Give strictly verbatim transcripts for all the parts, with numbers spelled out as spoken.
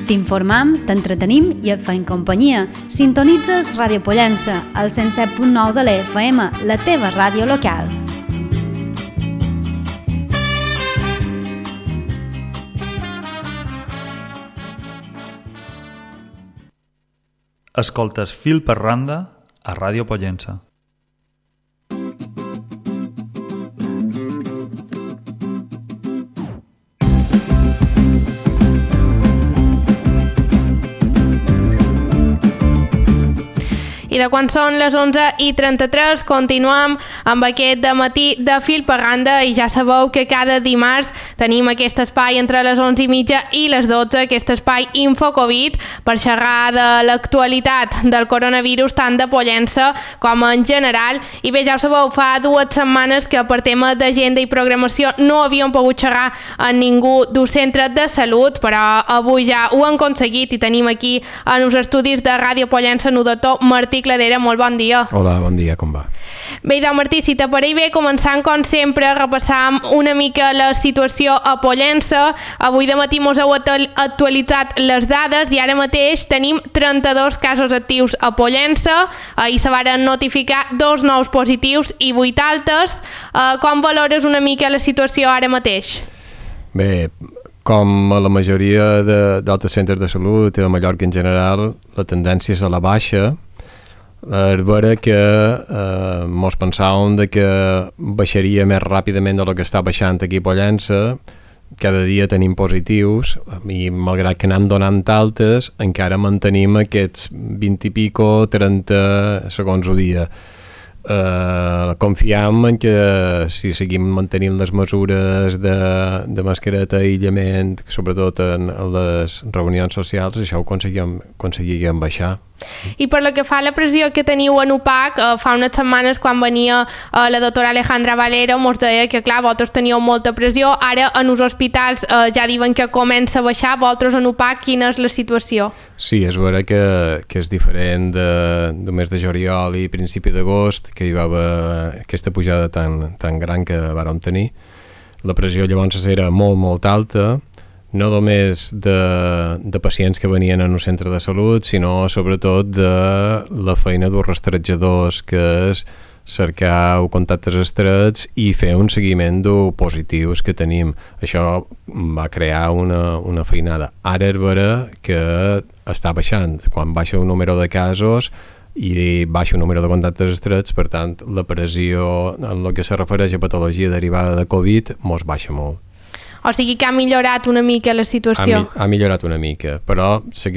T'informam, t'entretenim i et feim companyia. Sintonitzes Ràdio Pollença, al cent set punt nou de la F M, la teva ràdio local. Escoltes Fil per Randa a Ràdio Pollença. I de quan són les onze i trenta-tres continuem amb aquest dematí de Fil per Randa i ja sabeu que cada dimarts tenim aquest espai entre les onze i mitja i les dotze, aquest espai Infocovid per xerrar de l'actualitat del coronavirus tant de Pollença com en general. I bé, ja ho sabeu, fa dues setmanes que per tema d'agenda i programació no havíem pogut xerrar amb ningú d'un centre de salut, però avui ja ho hem aconseguit i tenim aquí en els estudis de Ràdio Pollença el doctor Martí Cladera. Molt bon dia. Hola, bon dia, com va? Bé, doncs Martí, si t'apareix bé, començant com sempre, repassam una mica la situació a Pollença. Avui de matí mos heu actualitzat les dades i ara mateix tenim trenta-dos casos actius a Pollença. Ahir se varen notificar dos nous positius i vuit altes. Uh, com valores una mica la situació ara mateix? Bé, com a la majoria d'altres centres de salut i a Mallorca en general, la tendència és a la baixa. És vera que eh, mos pensàvem de que baixaria més ràpidament del que està baixant aquí a Pollença. Cada dia tenim positius i malgrat que anem donant altes encara mantenim aquests vint i pico, trenta segons o dia. Uh, confiam en que si seguim mantenint les mesures de, de mascareta i aïllament, sobretot en les reunions socials, això ho aconseguim, aconseguim baixar. I per la que fa la pressió que teniu en U P A C, eh, fa unes setmanes quan venia eh, la doctora Alejandra Valero mos deia que clar, vosaltres teníeu molta pressió, ara en els hospitals eh, ja diuen que comença a baixar, vosaltres en U P A C quina és la situació? Sí, és vera que, que és diferent de, de mes de juliol i principi d'agost, que hi va haver aquesta pujada tan, tan gran que vàrem tenir. La pressió llavors era molt, molt alta, no només de, de pacients que venien en un centre de salut, sinó sobretot de la feina dels rastreadors, que és cercar contactes estrets i fer un seguiment de positius que tenim. Això va crear una, una feinada. Ara és vera que està baixant. Quan baixa el número de casos i baixa el número de contactes estrets, per tant, la pressió en el que se refereix a patologia derivada de Covid mos baixa molt. O sigui que ha millorat una mica la situació. Ha, ha millorat una mica, però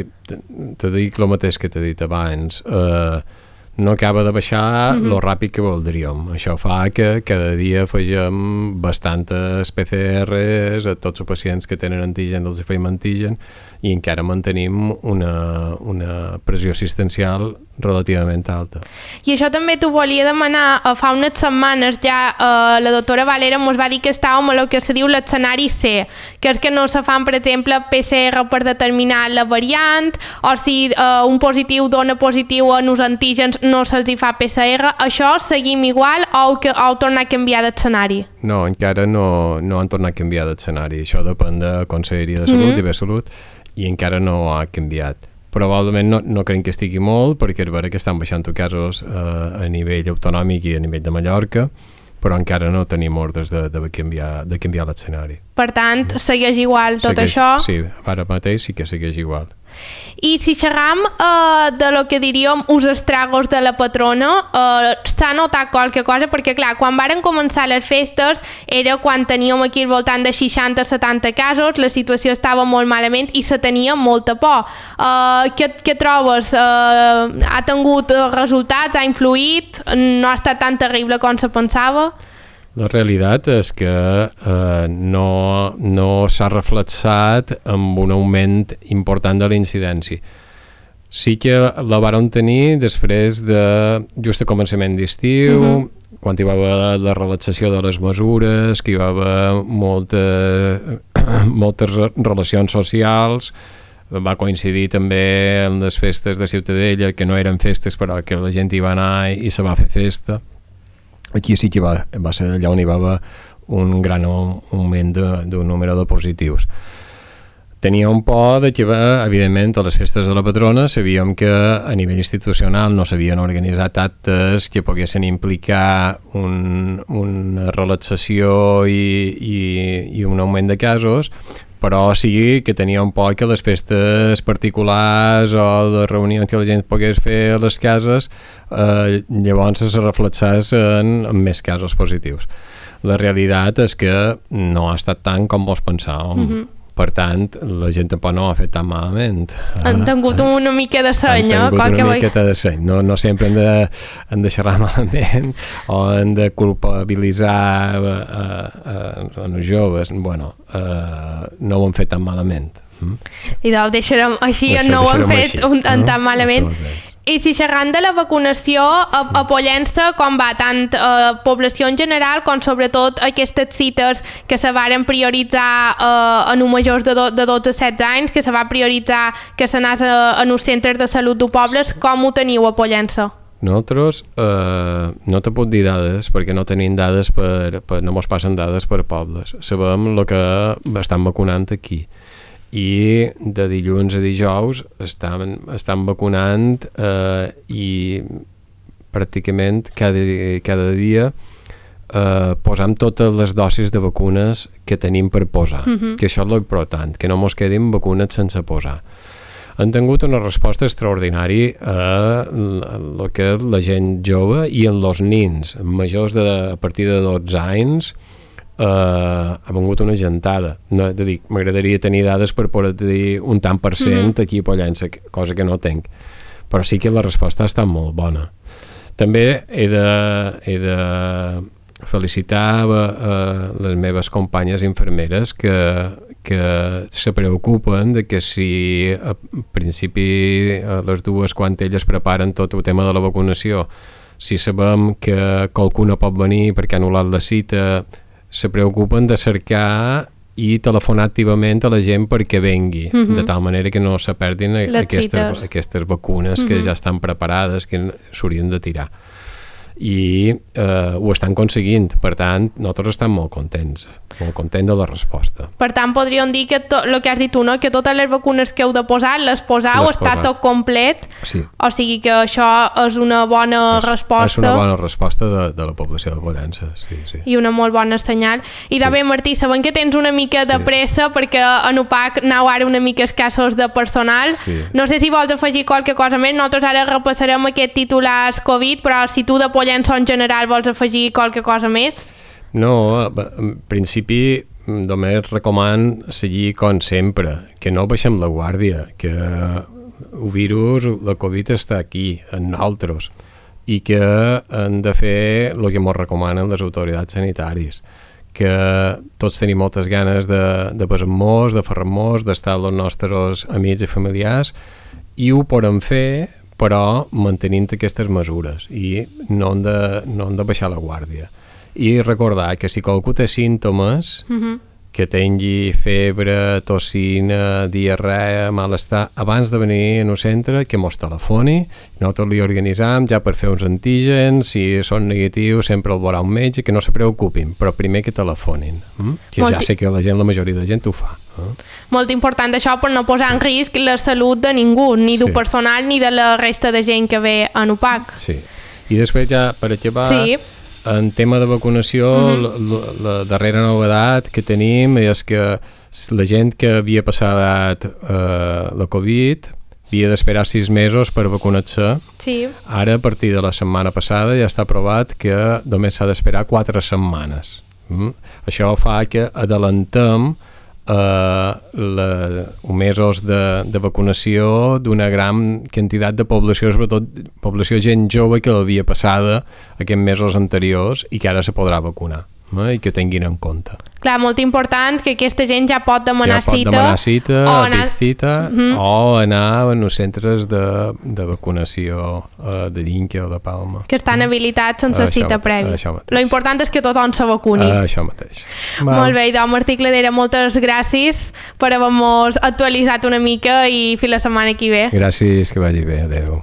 te dic el mateix que t'he dit abans. Eh, no acaba de baixar mm-hmm. lo ràpid que voldríem. Això fa que cada dia afegim bastantes P C Rs a tots els pacients que tenen antigen, els fem antigen, i encara mantenim una, una pressió assistencial relativament alta. I això també t'ho volia demanar. Uh, fa unes setmanes ja uh, la doctora Valera ens va dir que estàvem a el que se diu l'escenari C, que és que no se fan, per exemple, P C R per determinar la variant, o si uh, un positiu dona positiu en els antígens no se'ls hi fa P C R. Això seguim igual o que heu tornat a canviar d'escenari? No, encara no, no han tornat a canviar d'escenari. Això depèn de Conselleria de Salut mm-hmm. i de Salut, i encara no ha canviat. Probablement no, no creiem que estigui molt, perquè és vera que estan baixant casos eh, a nivell autonòmic i a nivell de Mallorca, però encara no tenim ordres de, de canviar, de canviar l'escenari. Per tant, segueix igual tot segueix, això? Sí, ara mateix sí que segueix igual. I si xerram eh, de lo que diríem els estragos de la patrona, eh, s'ha notat qualque cosa? Perquè clar, quan varen començar les festes era quan teníem aquí al voltant de seixanta a setanta casos, la situació estava molt malament i se tenia molta por. Eh, què, què trobes? Eh, ha tingut resultats? Ha influït? No ha estat tan terrible com se pensava? La realitat és que eh, no, no s'ha reflexat amb un augment important de la incidència. Sí que la vàrem tenir després de just a començament d'estiu, uh-huh. quan hi va haver la relaxació de les mesures, que hi va haver molta, moltes relacions socials, va coincidir també en les festes de Ciutadella, que no eren festes però que la gent hi va anar i se va fer festa. Aquí sí que va, va ser allà on hi va haver un gran augment d'un número de positius. tenia un por de que, evidentment, a les festes de la patrona sabíem que a nivell institucional no s'havien organitzat actes que poguessin implicar un, una relaxació i, i, i un augment de casos, però sí que tenia un por que les festes particulars o de reunions que la gent pogués fer a les cases eh, llavors es reflexés en, en més casos positius. La realitat és que no ha estat tant com mos pensàvem. Mm-hmm. Per tant, la gent tampoc no ho ha fet tan malament. Han tingut una mica de seny, eh? Han tingut Qualque una miqueta de seny. No, no sempre hem de, hem de xerrar malament o hem de culpabilitzar a, a, a, a els joves. Bueno, uh, no ho hem fet tan malament. Mm? I doncs deixarem així, Deixa, no ho han fet així, un, no? tan malament. Deixarem I si xerrant de la vacunació a, a Pollença, com va tant a població en general com sobretot aquestes cites que se varen prioritzar eh, en un majors de, do, de dotze a setze anys, que se va prioritzar que s'anés en els centres de salut de pobles, com ho teniu a Pollença? Nosaltres eh, no te puc dir dades perquè no tenim dades per, per no mos passen dades per pobles. Sabem el que estan vacunant aquí. I de dilluns a dijous estan, estan vacunant eh, i pràcticament cada, cada dia eh, posam totes les dosis de vacunes que tenim per posar, mm-hmm. que això és l'important, que no mos quedin vacunes sense posar. Han tingut una resposta extraordinària a el que és la gent jove i en els nins majors de, a partir de dotze anys. Uh, ha vengut una gentada. No, de dir, m'agradaria tenir dades per poder dir un tant per cent mm-hmm. aquí a Pollença, cosa que no tenc, però sí que la resposta ha estat molt bona. També he de, he de felicitar uh, les meves companyes infermeres que, que se preocupen de que si a principi a les dues quan elles preparen tot el tema de la vacunació, si sabem que qualcú no pot venir perquè ha anul·lat la cita, se preocupen de cercar i telefonar activament a la gent perquè vengui, mm-hmm. de tal manera que no se perdin aquestes, aquestes vacunes mm-hmm. que ja estan preparades, que s'haurien de tirar. I eh, ho estan aconseguint, per tant nosaltres estem molt contents molt contents de la resposta. Per tant podríem dir que tot, el que has dit tu, no? Que totes les vacunes que heu de posar les posau, les està tot complet, sí. O sigui que això és una bona és, resposta és una bona resposta de, de la població de Pollença, sí, sí. I una molt bona senyal. I de sí. bé, Martí, sabem que tens una mica de sí. pressa perquè en U P A C aneu ara una mica escassos de personal, sí. No sé si vols afegir qualque cosa més. Nosaltres ara repassarem aquest titulars Covid, però si tu de Pollença en general vols afegir qualque cosa més? No, en principi només recoman seguir com sempre, que no baixem la guàrdia, que el virus, la Covid està aquí, en nosaltres, i que hem de fer el que ens recomanen les autoritats sanitàries, que tots tenim moltes ganes de, de passar-nos, de fer-nos, d'estar amb els nostres amics i familiars, i ho podem fer, però mantenint aquestes mesures, i no hem de, no hem de baixar la guàrdia. I recordar que si qualcú té símptomes, mm-hmm. que tingui febre, tossina, diarrea, malestar, abans de venir en un centre, que mos telefoni, nosaltres li organitzam ja per fer uns antígens, si són negatius sempre el veurà un metge, que no se preocupin, però primer que telefonin, mm? que Molt ja sé que la gent, la majoria de gent ho fa. Eh? Molt important això per no posar sí. en risc la salut de ningú, ni sí. del personal ni de la resta de gent que ve en U P A C. Sí, i després ja per acabar... Sí. En tema de vacunació, mm-hmm. la, la darrera novedat que tenim és que la gent que havia passat eh, la Covid havia d'esperar sis mesos per vacunar-se. Sí. Ara, a partir de la setmana passada, ja està aprovat que només s'ha d'esperar quatre setmanes. Mm? Això fa que adelantem Uh, la, mesos de, de vacunació d'una gran quantitat de població, sobretot població gent jove que l'havia passada aquests mesos anteriors i que ara se podrà vacunar, eh? I que tinguin en compte. Clar, molt important que aquesta gent ja pot demanar ja pot cita. demanar cita, o anar... cita mm-hmm. o anar en els centres de, de vacunació uh, de Dinca o de Palma. Que estan habilitats sense uh, cita prèvia. Lo important és que tothom se vacuni. Uh, això mateix. Val. Molt bé, i doncs Martí Cladera, moltes gràcies per haver-nos actualitzat una mica i fins la setmana que ve. Gràcies, que vagi bé, adeu.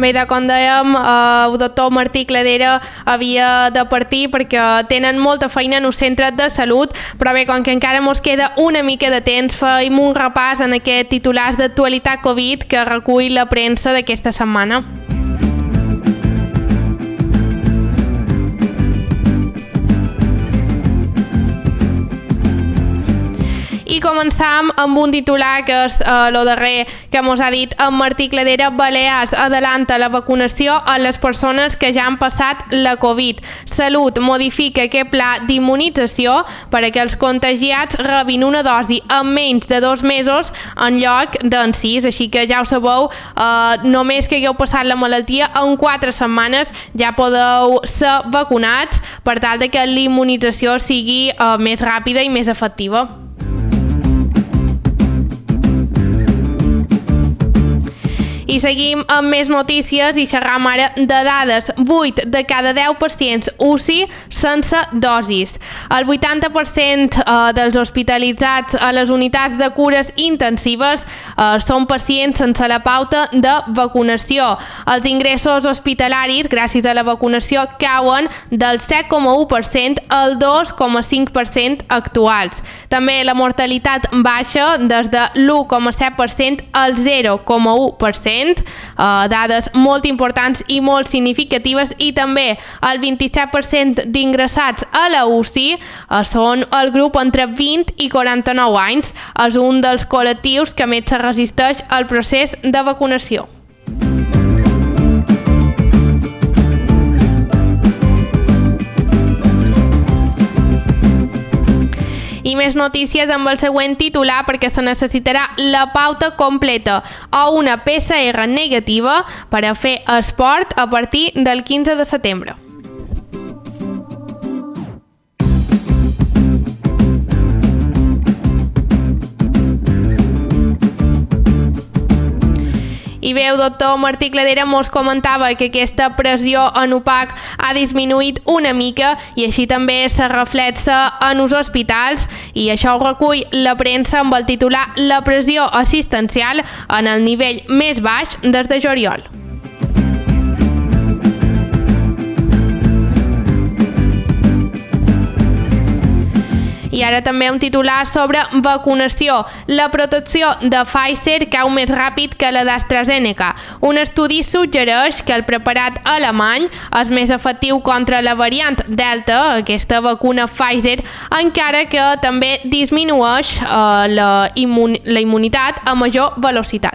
Bé, de com dèiem, eh, el doctor Martí Cladera havia de partir perquè tenen molta feina en els centres de salut, però bé, com que encara mos queda una mica de temps, feim un repàs en aquest titulars d'actualitat Covid que recull la premsa d'aquesta setmana. I començam amb un titular que és eh, el darrer que mos ha dit en Martí Cladera. Balears adelanta la vacunació a les persones que ja han passat la Covid. Salut modifica aquest pla d'immunització per a que els contagiats rebin una dosi en menys de dos mesos en lloc d'en sis, així que ja ho sabeu, eh, només que hagueu passat la malaltia en quatre setmanes ja podeu ser vacunats per tal de que la immunització sigui eh, més ràpida i més efectiva. I seguim amb més notícies i xerram ara de dades. vuit de cada deu pacients U C I sense dosis. El vuitanta per cent dels hospitalitzats a les unitats de cures intensives eh, són pacients sense la pauta de vacunació. Els ingressos hospitalaris, gràcies a la vacunació, cauen del set coma u per cent al dos coma cinc per cent actuals. També la mortalitat baixa des de l'u coma set per cent al zero coma u per cent. Uh, dades molt importants i molt significatives, i també el vint-i-set per cent d'ingressats a la U C I uh, són el grup entre vint i quaranta-nou anys. És un dels col·lectius que més se resisteix al procés de vacunació. I més notícies amb el següent titular, perquè se necessitarà la pauta completa o una P C R negativa per a fer esport a partir del quinze de setembre. I bé, el doctor Martí Cladera mos comentava que aquesta pressió en U P A C ha disminuït una mica i així també se reflexa en els hospitals, i això ho recull la premsa amb el titular La pressió assistencial en el nivell més baix des de juliol. I ara també un titular sobre vacunació. La protecció de Pfizer cau més ràpid que la d'AstraZeneca. Un estudi suggereix que el preparat alemany és més efectiu contra la variant Delta, aquesta vacuna Pfizer, encara que també disminueix eh, la, immun la immunitat a major velocitat.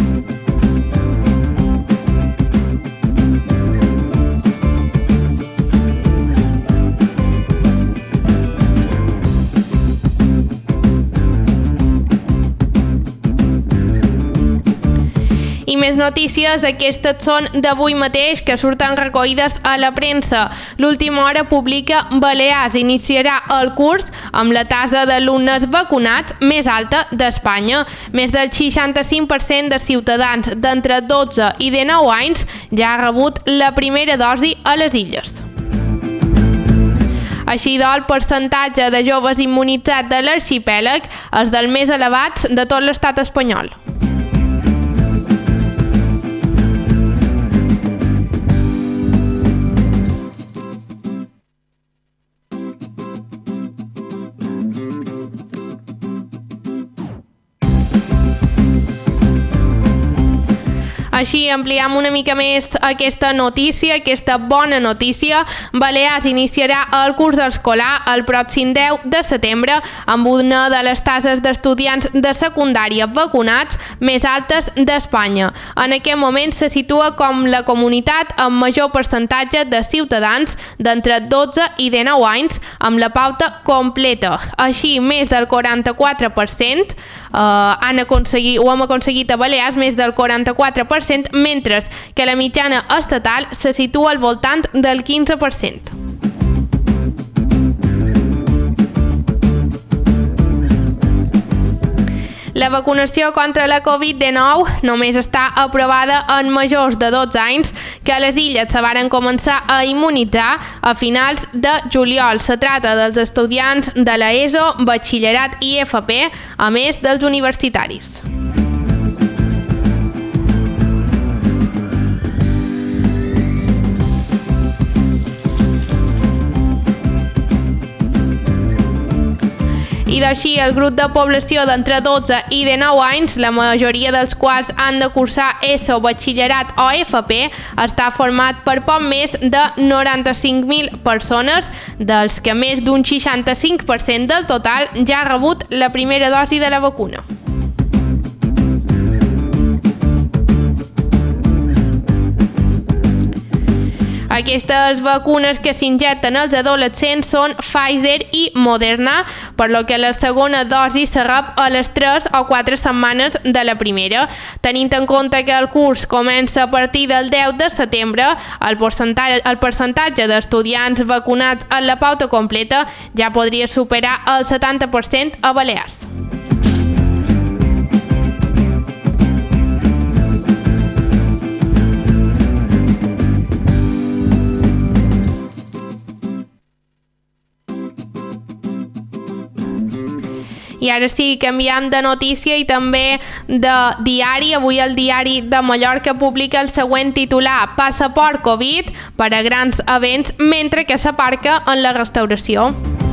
I més notícies, aquestes són d'avui mateix, que surten recollides a la premsa. L'Última Hora publica Balears iniciarà el curs amb la tasa d'alumnes vacunats més alta d'Espanya. Més del seixanta-cinc per cent de ciutadans d'entre dotze i dinou anys ja ha rebut la primera dosi a les Illes. Així doncs, el percentatge de joves immunitzats de l'arxipèlag és del més elevats de tot l'estat espanyol. Així ampliem una mica més aquesta notícia, aquesta bona notícia. Balears iniciarà el curs escolar el pròxim deu de setembre amb una de les tases d'estudiants de secundària vacunats més altes d'Espanya. En aquest moment se situa com la comunitat amb major percentatge de ciutadans d'entre dotze i dinou anys amb la pauta completa. Així, més del quaranta-quatre per cent Uh, han aconseguit, ho hem aconseguit a Balears, més del quaranta-quatre per cent, mentre que la mitjana estatal se situa al voltant del quinze per cent. La vacunació contra la Covid dinou només està aprovada en majors de dotze anys, que a les Illes se varen començar a immunitzar a finals de juliol. Se trata dels estudiants de la ESO, batxillerat i F P, a més dels universitaris. I d'així, el grup de població d'entre dotze i dinou anys, la majoria dels quals han de cursar ESO, batxillerat o F P, està format per poc més de noranta-cinc mil persones, dels que més d'un seixanta-cinc per cent del total ja ha rebut la primera dosi de la vacuna. Aquestes vacunes que s'injecten als adolescents són Pfizer i Moderna, per lo que la segona dosi se rep a les tres o quatre setmanes de la primera. Tenint en compte que el curs comença a partir del deu de setembre, el percentatge, el percentatge d'estudiants vacunats en la pauta completa ja podria superar el setanta per cent a Balears. I ara sí, canviam de notícia i també de diari. Avui el diari de Mallorca publica el següent titular: Passaport Covid per a grans events mentre que s'aparca en la restauració.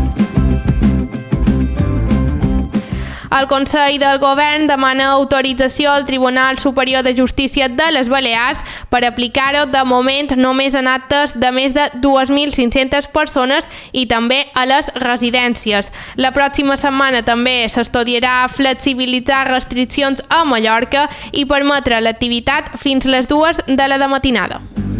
El Consell del Govern demana autorització al Tribunal Superior de Justícia de les Balears per aplicar-ho de moment només en actes de més de dos mil cinc-centes persones i també a les residències. La pròxima setmana també s'estudiarà flexibilitzar restriccions a Mallorca i permetre l'activitat fins les dues de la matinada.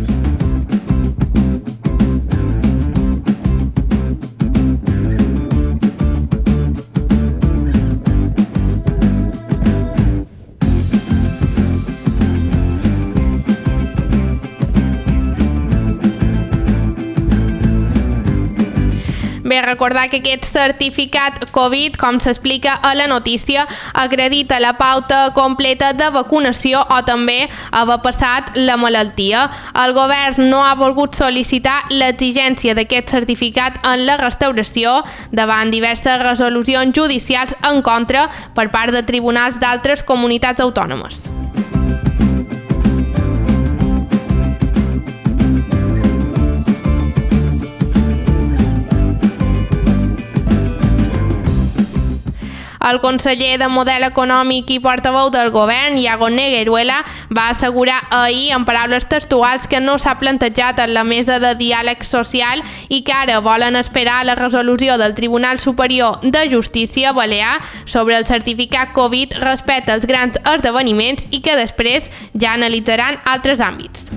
Bé, recordar que aquest certificat Covid, com s'explica a la notícia, acredita la pauta completa de vacunació o també haver passat la malaltia. El govern no ha volgut sol·licitar l'exigència d'aquest certificat en la restauració davant diverses resolucions judicials en contra per part de tribunals d'altres comunitats autònomes. El conseller de Model Econòmic i portaveu del govern, Iago Negueruela, va assegurar ahir, en paraules textuals, que no s'ha plantejat en la mesa de diàleg social i que ara volen esperar la resolució del Tribunal Superior de Justícia balear sobre el certificat Covid respecte als grans esdeveniments i que després ja analitzaran altres àmbits.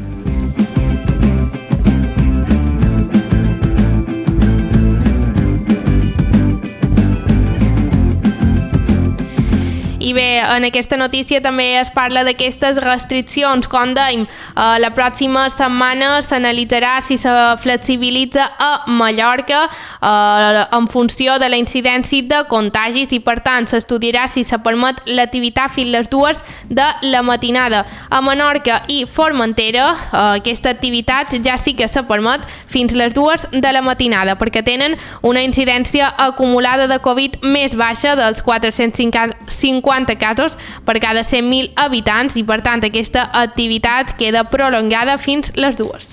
I bé, en aquesta notícia també es parla d'aquestes restriccions. Com dèiem, eh, la pròxima setmana s'analitzarà si se flexibilitza a Mallorca eh, en funció de la incidència de contagis i, per tant, s'estudiarà si se permet l'activitat fins les dues de la matinada. A Menorca i Formentera eh, aquesta activitat ja sí que se permet fins les dues de la matinada perquè tenen una incidència acumulada de Covid més baixa dels quatre-cents cinquanta casos per cada cent mil habitants i, per tant, aquesta activitat queda prolongada fins les dues.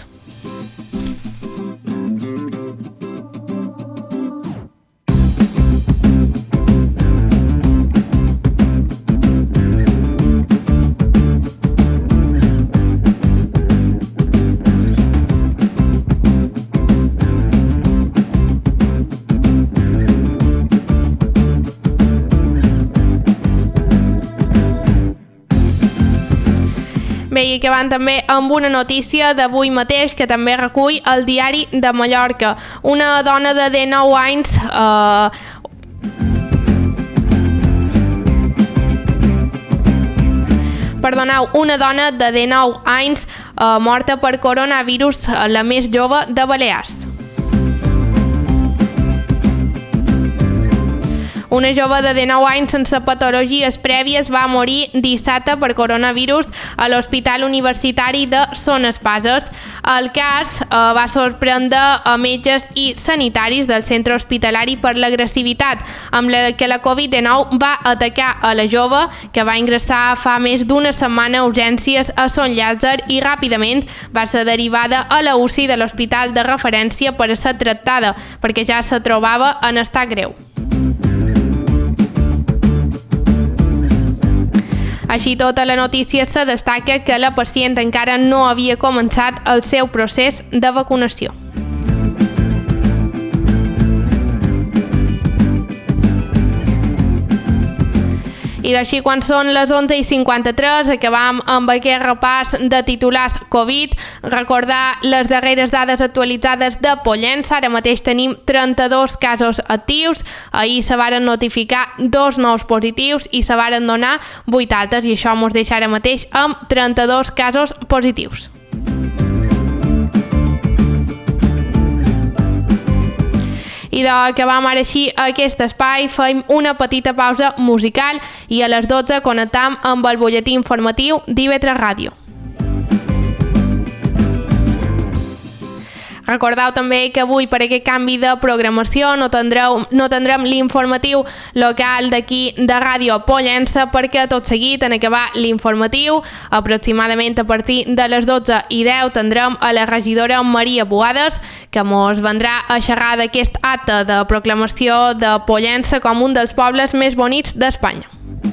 Bé, i acabant també amb una notícia d'avui mateix que també recull el diari de Mallorca. Una dona de dinou anys eh, perdoneu, una dona de dinou anys eh, morta per coronavirus, la més jove de Balears. Una jove de dinou anys sense patologies prèvies va morir dissabte per coronavirus a l'Hospital Universitari de Son Espases. El cas eh, va sorprendre a metges i sanitaris del centre hospitalari per l'agressivitat amb la que la Covid dinou va atacar a la jove, que va ingressar fa més d'una setmana a urgències a Son Llàtzer i ràpidament va ser derivada a la U C I de l'hospital de referència per a ser tractada, perquè ja se trobava en estat greu. Així tota la notícia se destaca que la pacient encara no havia començat el seu procés de vacunació. I d'així, quan són les onze i cinquanta-tres, acabam amb aquest repàs de titulars Covid. Recordar les darreres dades actualitzades de Pollença. Ara mateix tenim trenta-dos casos actius. Ahir se varen notificar dos nous positius i se varen donar vuit altes, i això mos deixa ara mateix amb trenta-dos casos positius. I d'acabam ara així aquest espai, fem una petita pausa musical i a les dotze connectam amb el butlletí informatiu d'I V tres Ràdio. Recordeu també que avui, per aquest canvi de programació, no, tindreu, no tindrem l'informatiu local d'aquí de Ràdio Pollença, perquè tot seguit, en acabar l'informatiu, aproximadament a partir de les dotze i deu, tindrem a la regidora Maria Boades, que mos vendrà a xerrar d'aquest acte de proclamació de Pollença com un dels pobles més bonics d'Espanya.